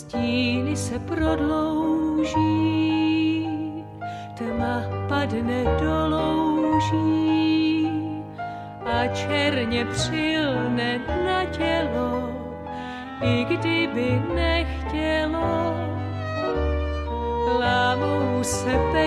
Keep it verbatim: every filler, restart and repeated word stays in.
stíny se prodlouží, tma padne do louží a černě přilne na tělo, i kdyby nechtělo. Lámou se